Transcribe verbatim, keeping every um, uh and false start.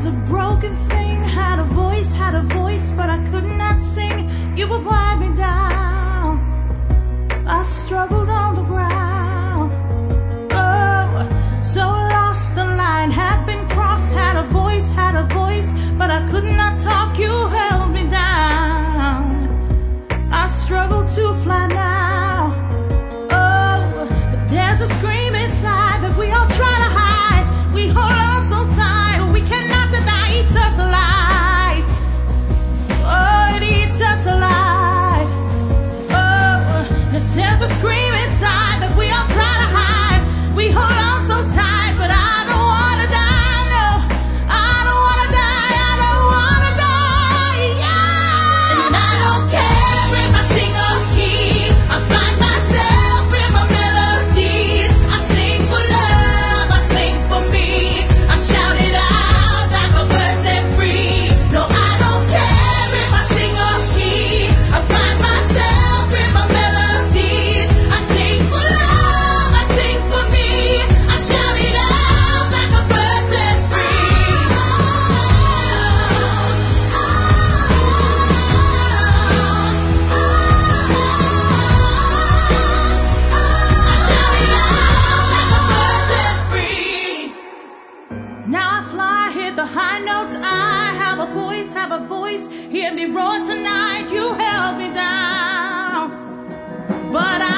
was a broken thing, had a voice, had a voice, but I could not sing. You would wipe me down. I struggled on the ground. Oh, so lost, the line had been crossed. Had a voice, had a voice, but I could not talk. You held me down. I struggle to fly now. Oh, but there's a scream inside that we all try to hide. We hold on so tight, we cannot deny. It eats us alive. Oh, it eats us alive. Oh, there's a scream inside that we all try to hide. We hold on so tight, but I don't wanna die. No, I don't wanna die. I don't wanna die. Yeah. And I don't care if I sing off key. I find myself in my melodies. I sing for love. I sing for me. I shout it out like a bird set free. No, I don't care if I sing off key. I find myself in my melodies. I sing for love. I sing for me. I shout it out like a bird set free. I shout it out like a bird set free. Now I fly, hit the high notes. I have a voice, have a voice. Hear me roar tonight. You held me down, but I